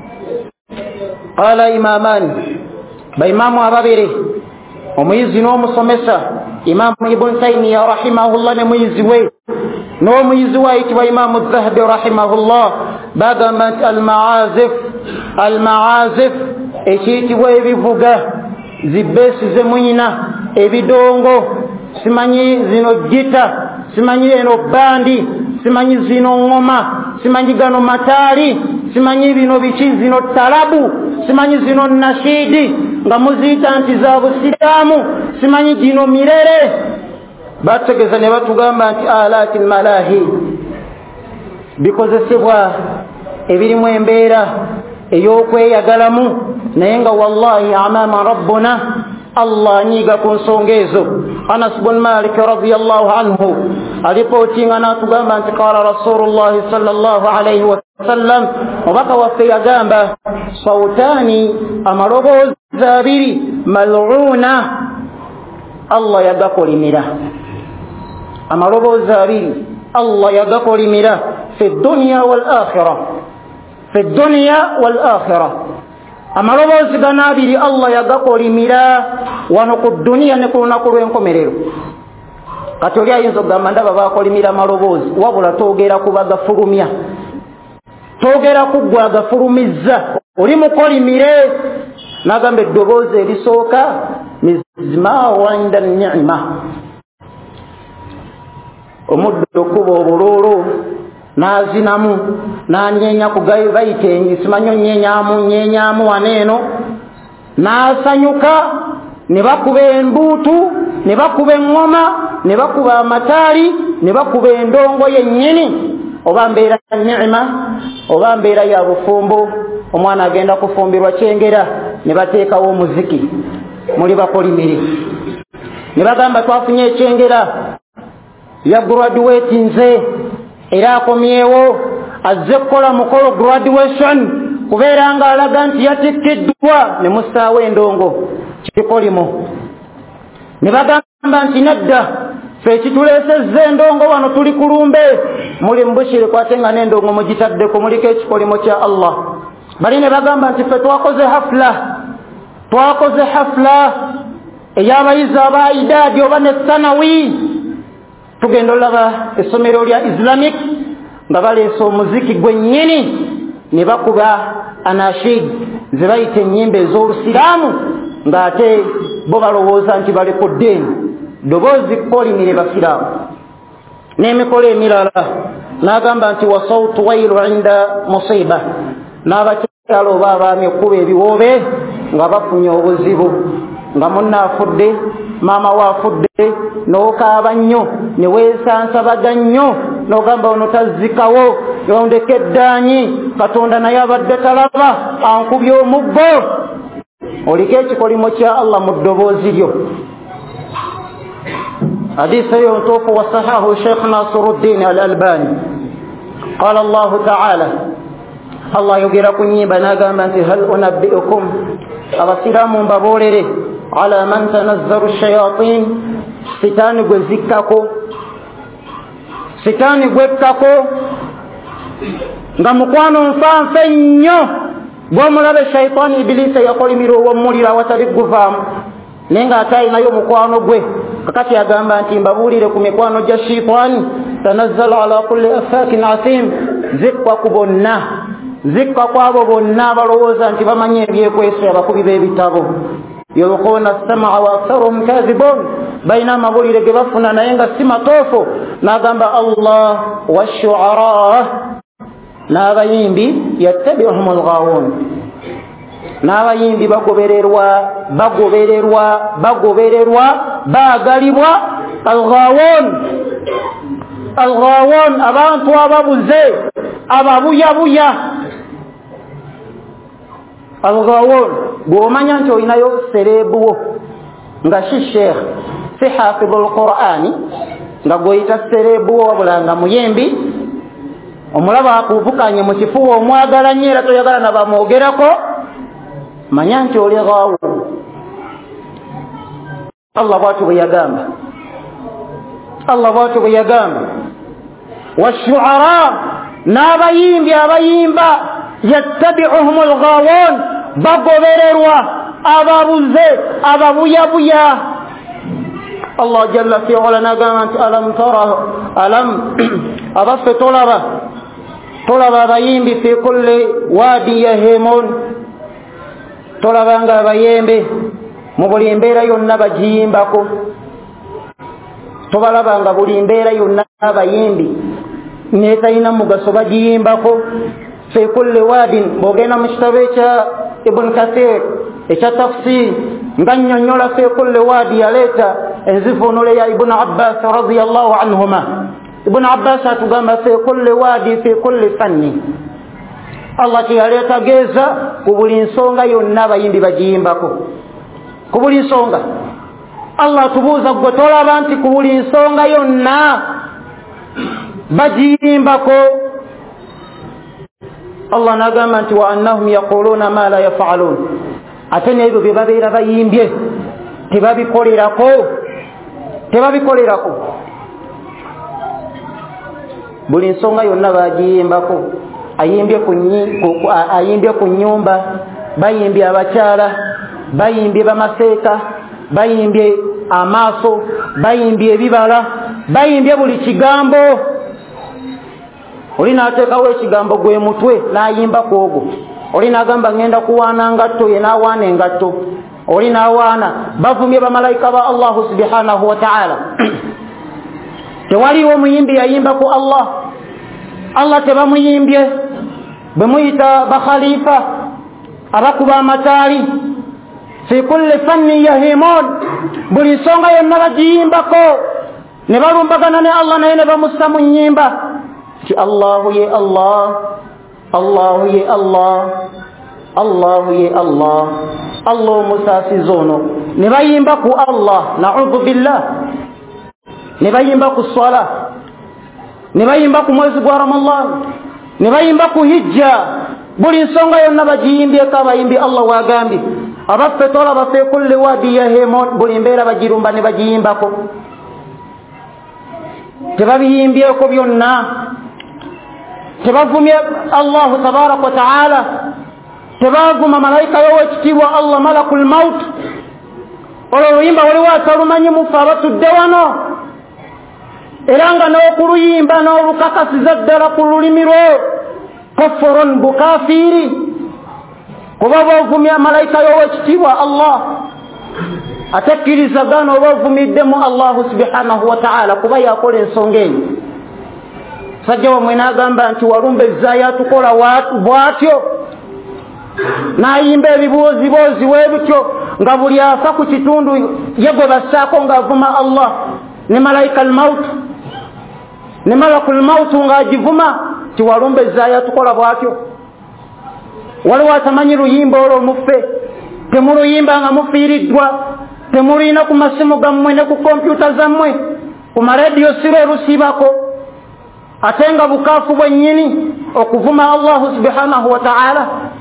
qala imamani baimamu ababiri omuyizi n'omusomesa Imam Ibn Taymiyyah rahimahullah ne muyizi we n'omuyizi we ayitibwa Imam Adh-Dhahabi rahimahullah bagamba nti al-ma'azif ekiyitibwa ebivuga zibbeesi ze muyina ebidongo, simanyi zino gita, simanyi eno bandi, simanyi zino ngoma, simanyi gano mataali, simanyi bino biki zino talabu, simanyi zino nashidi nga muziyita nti za busiraamu, simanyi gino mirere. Bategeza ne batugamba nti alati malahi bikozesebwa ebirimu embeera ey'okweyagalamu naye nga wallahi amama rabbuna Allah nyiga ku nsonga ezo. Anas bin Malik radiyallahu anhu alipotinga natugamba nti qala Rasulullah sallallahu alayhi wa sallam obaka waffe yagamba sautani amaloboozi abiri mal'una Allah yagakolimira amaloboozi abiri Allah yagakolimira fi dunya wal akhirah fi dunya wal akhirah amaloboozi ganabiri Allah yagakolimira wano ku dunia ne ku lunaku lw'enkomerero. Kati oli ayinza okugamba ndaba bakolimira amaloboozi wabula toogera kubagafulumya toogera kuggwa agafulumizza oli mukolimire nagamba eddoboozi erisooka mizmaahu inda ni'ima omuddo okuba obululu nazinamu nanyenya kugayo bayitengi simanyo nyenyamu waneeno nasanyuka ne bakuba embuutu ne bakuba engoma ne bakuba amataali ne bakuba endongo yennyini oba mbeera ni'ima oba mbeera ya bufumbo omwana agenda kufumbirwa kyengera ne bateekawo omuziki muli bakolimire ne bagamba twafunye ekyengera ya graduate nze era akomyewo azze kukola mukolo graduation kubeera nga alaga nti yatikkiddwa ne musaawo endongo kikolimo ne bagamba nti nedda ffe kituleesezza endongo wano tuli kulumbe muli mbushiri kwate nga n'endongo mugitaddeko muliko ekikolimo kya Allah bali ne bagamba nti ffe twakoze hafla ey'abayizi abaidadi oba ne sanawi tugenda olaba essomero lya Islamic nga baleese omuziki gwennyini ne bakuba anashid ze bayita ennyimba ez'olusiraamu ng'ate bo balowooza nti bali ku ddeeni ddoboozi kukolimire basiraamu n'emikolo emirala n'agamba nti wa sawtu wailu inda musiba n'abakyalo oba abaami okuba ebiwoobe nga bafunye obuzibu nga munna afudde maama waafudde n'okaaba nnyo ne weesansabaga nnyo n'ogamba ono tazzikawo yondeka eddaanyi katonda naye abadde talaba ankubye omuggo oliko ekikolimo kya Allah mu ddoboozi lyo. Hadiisi eyo ntuufu wa sahahu Sheikh Nasiruddin al-Albani qala Allah ta'ala Allah yogera ku nnyimba n'agamba nti hal unabbi'ukum abasiraamu mbaboolere ala man tanazzaru shayatin sitaani gwe zikkako sitaani gwekkako nga mukwano nfanfe nnyo gw'omulabe shaitaani ibilisa yakolimira ow'omuliro awatali guvaamu naye ng'ate alinayo mukwano gwe kakati agamba nti mbabuulire ku mikwano gya shaitaani tanazzalu ala kulli affaakin asim zikwa ku bonna zikwa kwabo bonna abalowooza nti bamanyi ebyekweso abakubi b'ebitabo yulquna as-sam'a wa aktharuhum kadhibun bayina amabulire ge bafuna naye nga si matoofu n'agamba Allah washu'ara n'abayimbi yattabi'uhum al-ghawun n'abayimbi bagobererwa baagalibwa al-ghawun abantu ababuze ababuyabuya al-ghawun gw'omanya nti olinayo serebuwo nga si sheikh si hafidhul qur'ani nga gw'oyita serebuwo wabula nga muyembi omulaba akuvukanye mu kifuba omwagala nnyo era toyagala na bamwogerako manya nti oli ghawu. Allah bw'atyo bwe yagamba washu'ara n'abayimbi abayimba yattabi'uhum al-ghawun bagobererwa ababuze ababuyabuya. Allah jalla fi ula n'agamba nti alam abaffe tolaba abayimbi fi kulli wadi yahimun tolaba nga abayembe mu buli mbeera yonna bagiyimbako tobalaba nga buli mbeera yonna abayimbi neetalina mugaso bagiyimbako fi kulli wadin bw'ogenda mu kitabo ekya Ibn Kathir ekya tafsir nga nnyonnyola fi kulli wadi yaleeta enzivuunule ya Ibn Abbas radiyallahu anhuma Ibn Abbas atugamba fi kulli wadi fi kulli fanni. Allah kiyaleta geza ku buli nsonga yonna abayimbi bagiyimbako. Ku buli nsonga Allah tubuuza gwe tolaba nti ku buli nsonga yonna bagiyimbako. Allah nagamba nti wa annahum yaquluna ma la yaf'alun. Ate n'ebyo bye babeera bayimbye tebabikolerako. Buli nsonga yonna bagiyimbako. Ayimbye ku nnyumba, bayimbye abakyala, bayimbye bamaseeka, bayimbye amaaso, bayimbye ebibala, bayimbye buli kigambo. Oli n'ateekawo ekigambo gwe mutwe n'ayimba ku ogwo. Oli n'agamba ngenda kuwaana ngatto, ye n'awaana engatto. Oli n'awaana. Bavumye bamalayika ba Allah subhanahu wa ta'ala. Tewaliwo muyimbi yayimba ku Allah. Allah tebamuyimbye. Bwe muyita bakhalifa abakuba amataali fi kulli fanni yahimun. Buli nsonga yonna bagiyimbako ne balumbagana ne Allah naye ne bamussa mu nnyimba ti Allahu ye Allah, Allahu ye Allah, Allahu ye Allah, Allah musasiza ono. Ne bayimba ku Allah, na'udhu billah. Ne bayimba ku swala, ne bayimba ku mwezi gwa Ramadhan, ne bayimba ku hijja. Buli nsonga yonna bagiyimbyeko abayimbi Allah wagambi abaffe tolaba fi kulli wadi yahimun. Buli mbeera bagirumba ne bagiyimbako. Tebabiyimbyeko byonna. Tebavumye Allah tabaraka wa ta'ala. Tebavuma malaika y'owekitiibwa Allah malakul maut. Olwo oluyimba waliwo atalumanyi mufa abatudde wano. Era nga n'okuluyimba n'olukakasiza ddala ku lulimi lwo kufurun bukafiri. Kuba bw'ovumya malaika y'owekitiibwa Allah atekkirizagana oba ovumiddemu Allah subhanahu wa ta'ala kuba yakola ensonga eyo. Sajja wamwe n'agamba nti walumba ezzaayo atukola bw'atyo n'ayimba ebibuuziboozi weebityo nga buli afa ku kitundu ye gwe bassaako ng'avuma Allah ne malaika al-maut ne malakul maut ng'agivuma ti walumba ezzaayo atukola bw'atyo. Waliwo atamanyi luyimba olwo muffe temuluyimba nga mufiiriddwa, temulina ku masimu gammwe ne ku kompyuta zammwe, ku marediyo siro lusibako. Ate nga bukaafu bwennyini okuvuma Allah subhanahu wa ta'ala.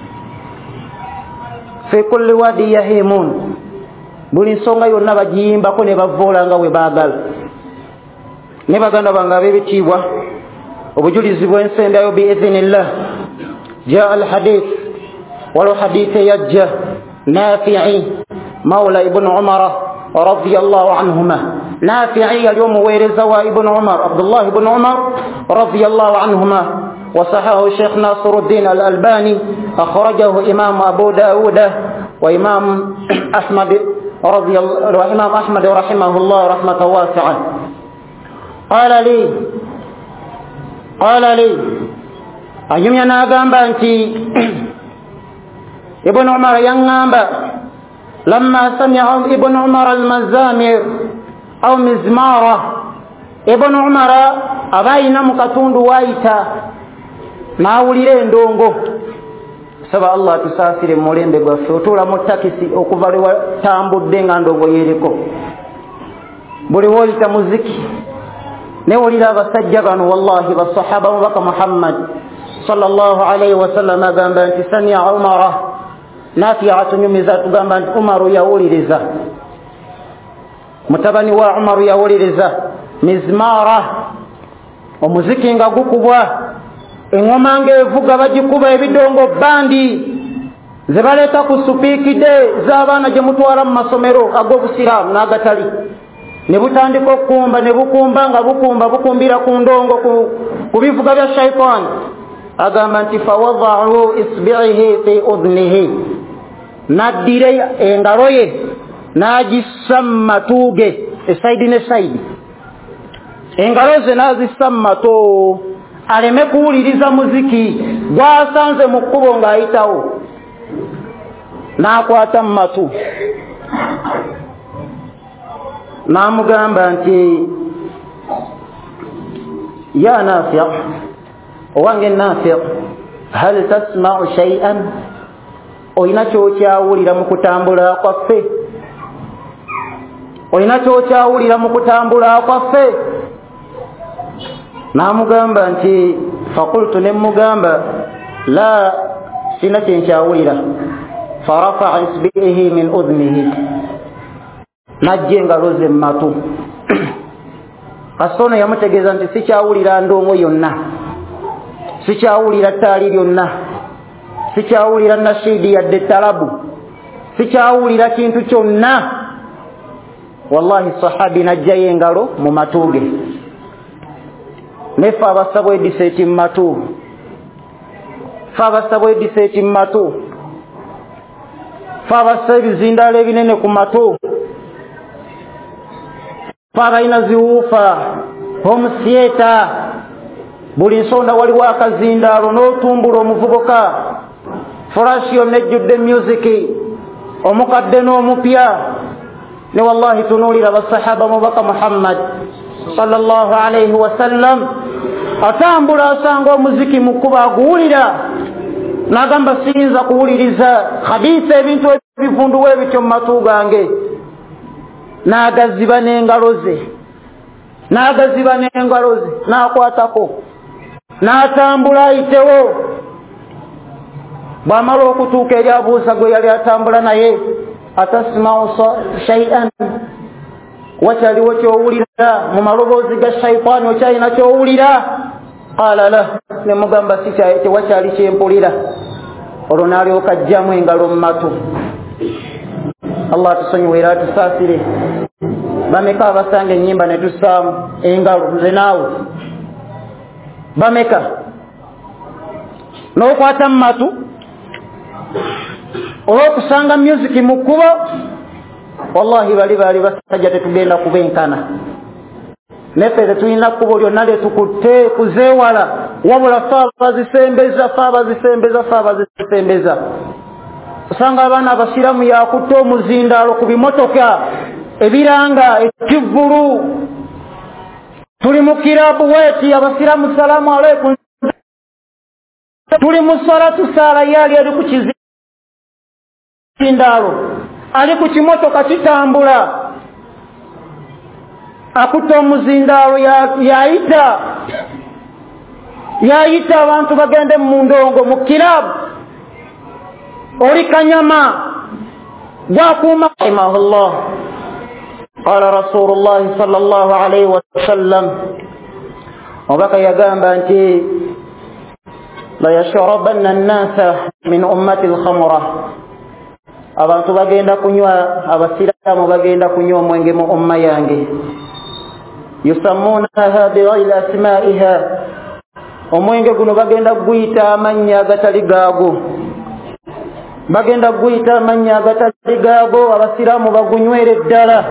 Fi kulli wadi yahimun. Buli nsonga yonna bagiyimbako ne bavoola nga we baagala. Ne baganda bange ab'ebitiibwa obujulizi bw'ensendayo biidhinillah. Jaa al-hadith walo hadith yajja Nafi'i mawla ibn Umar radiyallahu anhuma. Nafi'i اليوم ويرزوا ابن عمر عبد الله بن عمر رضي الله عنهما وصححه الشيخ ناصر الدين الألباني. أخرجه إمام أبو داود وإمام أحمد رحمه الله رحمة واسعة. قال لي أيوم يناغام بانتي ابن عمر ينغام لما سمع ابن عمر المزامير أو مزمارة. ابن عمر أباينا مكتوند وايتا naawulire ndongo. Saba Allah tusaasire mulembe gwaffe otula mu takisi okuva lwe watambudde nga ndongo yereko. Buli wolita muziki ne wolira abasajja bano wallahi basahaba mubaka Muhammad sallallahu alayhi wa sallam agamba nti sami'a Umara. Nafi'atu nyumiza tugamba nti Umaru yawuliriza, mutabani wa Umaru yawuliriza mizmara, omuziki nga gukubwa, engoma ng'evuga bagikuba ebidongo bandi ze baleeta ku supiikide z'abaana gye mutwala mu masomero ag'obusiraamu n'agatali. Ne butandika okukumba ne bukumba nga bukumbira ku ndongo ku bivuga bya shayitaani. Agamba nti fawada'u isbi'ihi fi udhnihi. Naddira engalo ye n'agissa mu matu ge esaidi ne saidi. Engalo ze n'azissa mu matu aleme kuwuliriza muziki gwasanze mu kkubo ng'ayitawo. N'akwata mu matu n'amugamba nti يا نافع وانge نافع هل تسمع شيئا oyinacho kyawulira mu kutambula kwaffe oyinacho kyawulira mu kutambula kwaffe namugamba nti faqultu nemugamba la sina kyenkyawulira farafa'a isbihi min udhnihi najje engalo ze matu kasono yamutegeeza nti sikyawulira ndongo yonna sikyawulira ttaali lyonna sikyawulira nashidi yadde talabu sikyawulira kintu kyonna wallahi sahabi najjayo engalo mu matuge nefa abasabwe diseti mu matu fa abasabwe diseti mu matu fa abasabwe ebizindalo ebinene ku matu fa abalina ziwuufa home theatre buli nsonda waliwo akazindaalo n'otumbula omuvubuka furashi yonna ejjudde musiki omukadde n'omupya ne wallahi tunuulira basahaba mubaka Muhammad sallallahu alayhi wasallam atambula asanga omuziki mukuba aguwulira n'agamba siyinza kuwuliriza hadisa ebintu ebivunduwa ebityo mu matu gange n'agaziba n'engalo ze n'akwatako n'atambula ayitewo bw'amala okutuuka eri abuuza gwe yali atambula naye atasma'u shay'an wakyaliwo kyowulira mu maloboozi ga shayitaani okyalina kyowulira qala la nemugamba tewakyali kyempulira olwo n'alyoka ajjamu engalo mu matu Allah tusonyiwe era tusaasire bameka abasanga ennyimba ne tussaamu engalo nze naawe bameka n'okwata mu matu olw'okusanga musiki mu kkubo wallahi bali basajja tetugenda kubenkana neffe tetulina kkubo lyonna lyetukutte kuzeewala wabula fe abazisembeza osanga abaana abasiramu yakutta omuzindaalo ku bimotoka ebiranga ekivvulu tuli mu kirabu weeti abasiramu salaamu aleikum tuli mu salatu saala yali ali ku kizindaalo ali ku kimotoka kitambula akutta omuzindaalo yayita abantu bagende mu ndongo mu kirabu oli kanyama gwakuuma rahimahullah qala rasulullahi sallallahu alayhi wasallam obaka yagamba nti la yashrabanna an-nasa min ummati al-khamra abantu bagenda kunywa abasiraamu bagenda kunywa omwenge mu umma yange yusammunaha bighayri asma'iha omwenge guno bagenda guyita amannya agatali gaago abasiraamu bagunywere ddala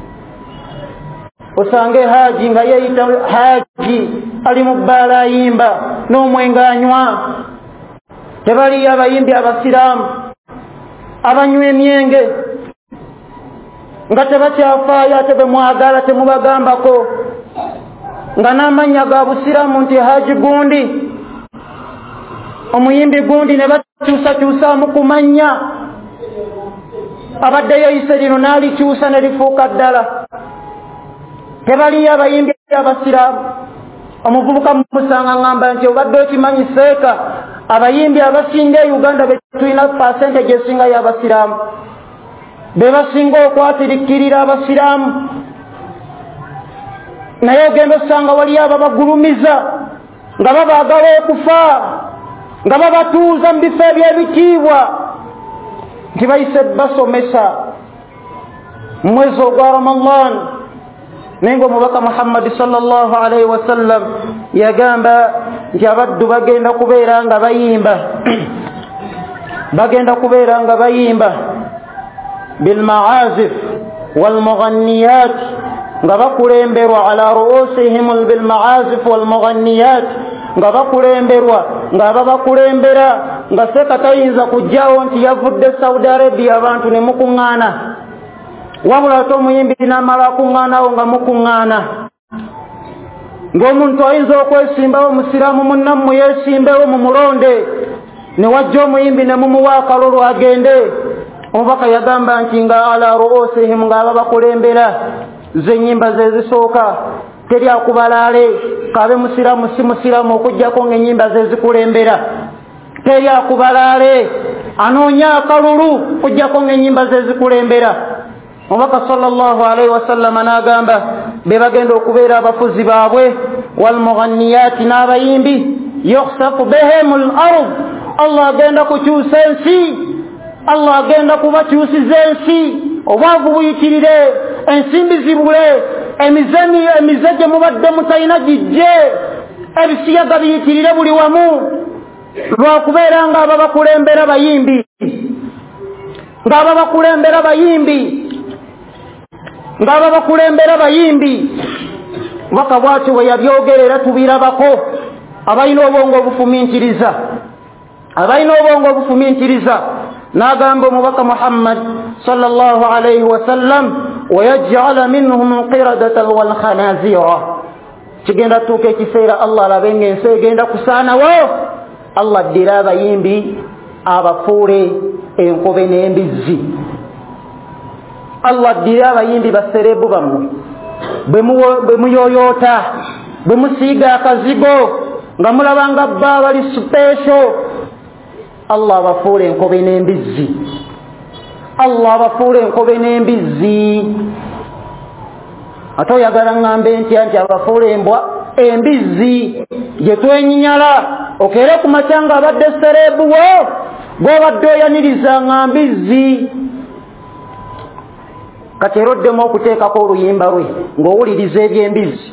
osange haji nga yeeyita haji ali mu bbaala ayimba n'omwenge anywa tebaliyo abayimbi abasiraamu abanywa emyenge nga tebakyafaayo ate bemwagala temubagambako nga n'amannya ga busiraamu nti haji gundi omuyimbi gundi ne bakyusakyusaamu ku mannya abaddeyo ise lino n'alikyusa ne lifuuka ddala tebaliyo abayimbi abasiraamu omuvubuka musanga ngamba nti obadde okimanyi seeka abayimbi abasinga e Uganda betulina percentage esinga y'abasiraamu be basinga okwatirikirira abasiraamu naye ogenda osanga waliyo ababagulumiza nga babaagala okufa nga babatuuza mu bifo eby'ebitiibwa nti bayise basomesa mu mwezi ogwa Ramadan naye ng'omubaka Muhammad sallallahu alayhi wasallam yagamba nti abaddu bagenda kubeera nga bayimba bilmaazif walmughanniyat nga bakulemberwa ala ruusihim bilmaazif walmughanniyat nga bakulemberwa nga babakulembera nga seka tayinza kujjawo nti yavudde Saudi Arabia abantu ne mukuŋŋaana wabula ate omuyimbi n'amala akuŋŋaanawo nga mukuŋŋaana ng'omuntu ayinza okwesimbawo musiraamu munnammwe yeesimbewo mu mulonde ne wajja omuyimbi ne mumuwa akalulu agende. Omubaka yagamba nti nga ala ruusihim ng'aba bakulembera z'ennyimba ze zisooka teri akubalaale kabe musiraamu si musiraamu okuggyako ng'ennyimba ze zikulembera teri akubalaale anoonya akalulu okuggyako ng'ennyimba ze zikulembera. Omubaka sallallahu alaihi wasallam n'agamba be bagenda okubeera abafuzi baabwe walmughanniyaati n'abayimbi yukhsafu bihim al-ard, Allah agenda kukyusa ensi, Allah agenda kubakyusiza ensi, obwavu buyitirire, ensimbi zibule, emize gye mubadde mutalina gijje, ebisiyaga biyitirire buli wamu, lwakubeera ng'aba bakulembera bayimbi, ng'aba bakulembera bayimbi, ng'aba bakulembera bayimbi. Mubaka bw'atyo bwe yabyogerera tubirabako. Abalina obwongo obufumiitiriza, abalina obwongo obufumiitiriza, n'agamba omubaka Muhammad sallallahu alayhi wasallam wayaj'ala minhum qiradatan wal khanazira. Kigenda tuuka ekiseera Allah alabe ng'ensi egenda kusaanawo, Allah addira abayimbi abafuule enkobe n'embizzi. Allah addira abayimbi baserebu bammwe bwe muyoyoota, bwe musiiga akazigo nga mulabanga bba bali special, Allah abafuule enkobe n'embizzi, Allah abafuule enkobe n'embizzi. Ate oyagala ŋŋambe ntya nti abafuule embwa embizzi gye twenyinnyala okeere ku makya nga abadde serebu wo gw'obadde oyaniriza nga mbizzi. Kati era oddemu okuteekako oluyimba lwe ng'owuliriza eby'embizzi.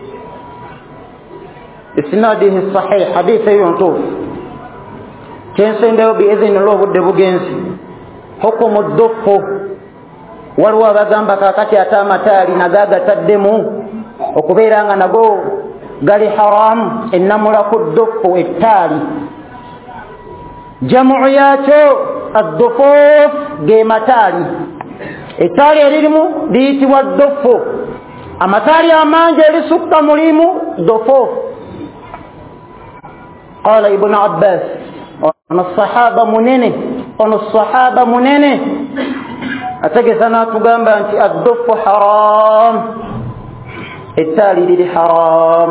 Isnaadihi sahih, hadithi eyo ntuufu. Kyensendewo biizinillah obudde bugenzi. Hukumu ddufu, waliwo abagamba kaakati ate amataali nago agataddemu okubeera nga nago gali haramu. Ennamula ku ddufu ettaali, jamu yaakyo addufuuf ge mataali. Ettaali eririmu liyitibwa ddufu, amataali amangi erisukka mulimu ddufu. Qala Ibn Abbas, ono sahaba munene, ono sahaba munene ategeza n'atugamba nti addufu haram, ettaali liri haram,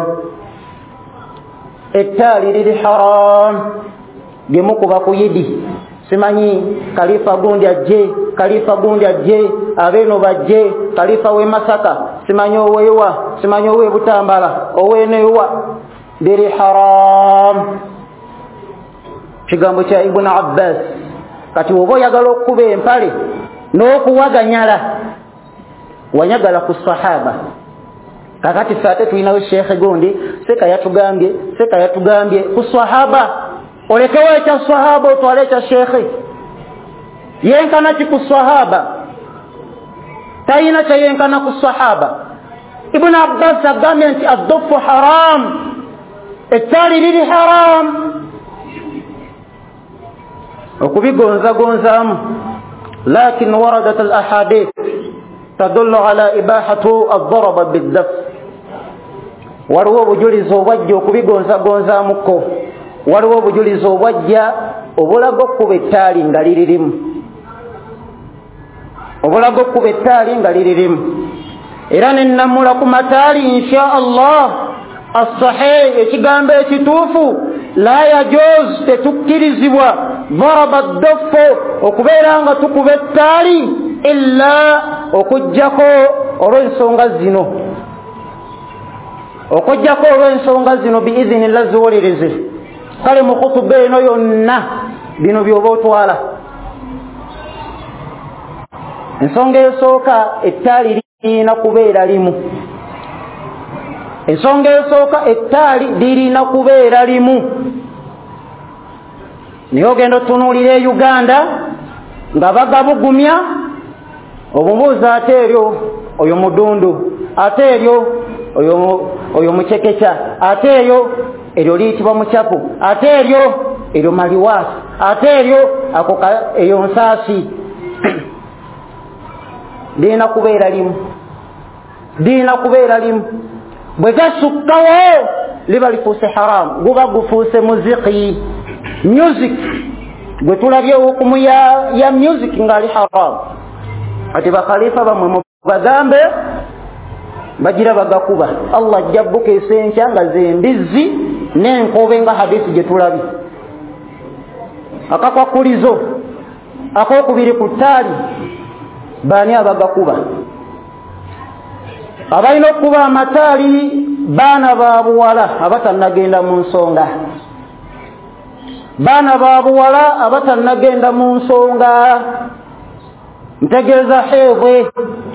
ettaali liri haram. Gemukuba ku yidi, simanyi kalifa gundi ajje, kalifa gundi ajje, abeeno bajje, kalifa w'e Masaka, simanyi oweewa, simanyi owe Butambala, ow'eneewa, liri haram. Kigambo kya Ibn Abbas. Kati oba oyagala okukuba empale n'okuwaganyala wanyagala ku sahaba. Kakati ffe ate tulinawo sheekhe gundi seka yatugambye ku sahaba, olekewo ekya sahaba otwale ekya sheekhe. Yenkana ki ku sahaba? Tayina kye yenkana ku sahaba. Ibn Abbas agambye nti addufu haram, ettaali liri haram. okubigonzagonzaamu lakin waradat al ahadith tadullu ala ibahatu ad-darab bid-daf. waliwo obujulizi obwajja okubigonzagonzaamuko, waliwo obujulizi obwajja obulaga okuba ettaali nga liririmu, obulaga okuba ettaali nga liririmu. era nennamula ku mataali insha Allah as-sahih, ekigambo ekituufu la yajuz, tetukkirizibwa daraba ad-daffu, okubeera nga tukuba ettaali illa okujjako olw'ensonga zino, okujjako olw'ensonga zino biizinillah ziwulirize. kale mu khutuba eno yonna bino byoba otwala. ensonga esooka ettaali lirina kubeera limu, ensonga esooka ettaali lirina kubeera limu. naye ogenda otunuulira e Uganda nga bagabugumya obubuuza, ate eryo oyo mudundu, ate eryo oyo mucekeca, ate eryo liyitibwa mucapu, ate eryo maliwaasi, ate eyo nsaasi. lirina kubeera limu, lirina kubeera limu. bwegasukkawo liba lifuuse haram, guba gufuuse muziki, music. Gwe tulabye hukumu ya music ngali haram. Ati bakhalifa bamwe mubagambe bagira bagakuba. Allah jabbuka esenkya nga zembizi n'enkobe nga hadisi gye tulabye. Akakwakulizo akokubiri ku ttaali baani abagakuba? Abalina okuba amataali baana ba buwala abatannagenda mu nsonga. Baana ba buwala abatannagenda mu nsonga. Ntegeeza heebwe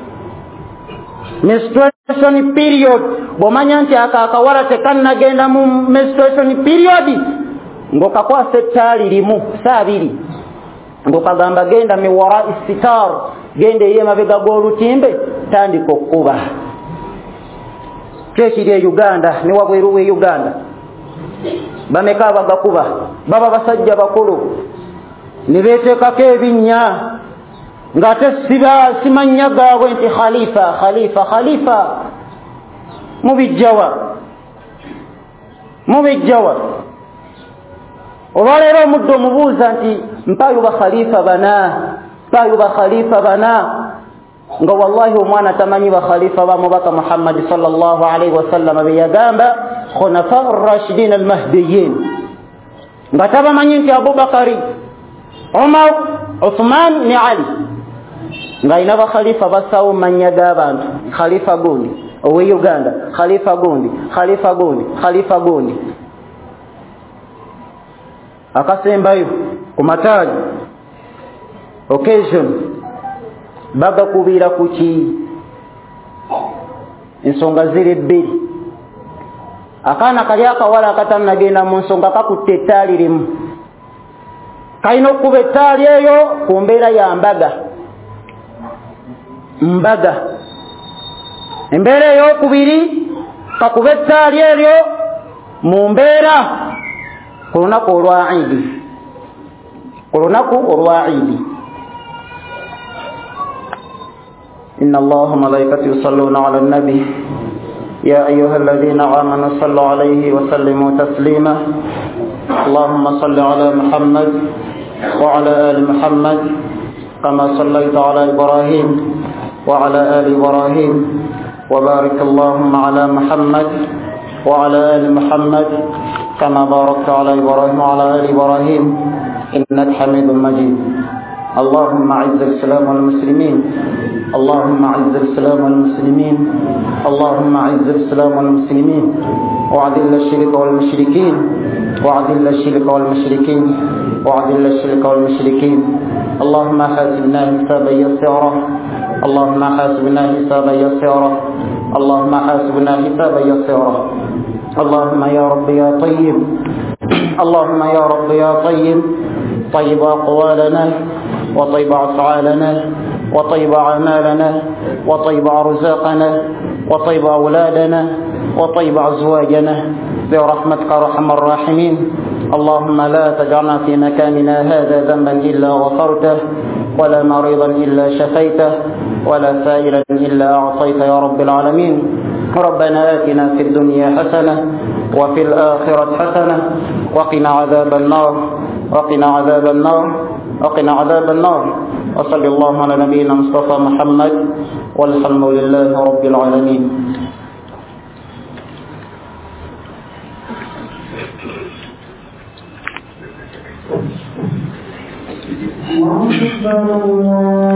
menstruation period. Bw'omanya nti akawala tekannagenda mu menstruation period, ng'okakwasa ettaali limu saa 2 ng'okagamba genda miwara istitar, genda eri emabega g'olutimbe tandika okkuba. Kyekiri e Uganda ne wabweru we Uganda bameka abagakuba? Baba basajja bakulu ne beeteekako ebinnya ng'ate simanya gaabwe nti khalifa khalifa khalifa. Mubijjawa olwaleero omuddo omubuuza nti mpayuba khalifa bana nga wallahi omwana tamanyi ba khalifa ba mubaka Muhammad sallallahu alaihi wasallam be yagamba khunafa ar-rashidin al-mahdiyyin, nga tabamanyi nti Abubakari, Umar, Uthman ni Ali nga ina ba khalifa basawo manya g'abantu. Khalifa gundi owe Uganda, khalifa gundi akasembayo ku mataali occasion bagakubira kuki? Ensonga ziri bbiri. Akaana kali akawala akatannagenda mu nsonga kakutte ettaali limu, kalina okuba ettaali eyo ku mbeera ya mbaga. Embeera ey'okubiri kakuba ettaali eryo mu mbeera ku lunaku olwa Eid. إن الله وملائكته يصلون على النبي يا أيها الذين آمنوا صلوا عليه وسلموا تسليما. اللهم صل على محمد وعلى آل محمد كما صليت على إبراهيم وعلى آل إبراهيم وبارك اللهم على محمد وعلى آل محمد كما باركت على إبراهيم وعلى آل إبراهيم إنك حميد مجيد. اللهم أعز الإسلام والمسلمين، اللهم أعز الإسلام والمسلمين، اللهم أعز الإسلام والمسلمين، وأذل الشرك والمشركين، وأذل الشرك والمشركين، وأذل الشرك والمشركين. اللهم حاسبنا حسابا يسيرا، اللهم حاسبنا حسابا يسيرا، اللهم حاسبنا حسابا يسيرا. اللهم يا رب يا طيب، اللهم يا رب يا طيب، طيب أقوالنا وطيب أفعالنا وطيب أعمالنا وطيب أرزاقنا وطيب أولادنا وطيب أزواجنا برحمتك أرحم الراحمين. اللهم لا تجعلنا في مكاننا هذا ذنبا إلا غفرته، ولا مريضا إلا شفيته، ولا سائلا إلا أعطيت يا رب العالمين. ربنا آتنا في الدنيا حسنة وفي الآخرة حسنة وقنا عذاب النار، وقنا عذاب النار، وقنا عذاب النار. وصلى الله على نبينا مصطفى محمد والحمد لله رب العالمين. الله أكبر الله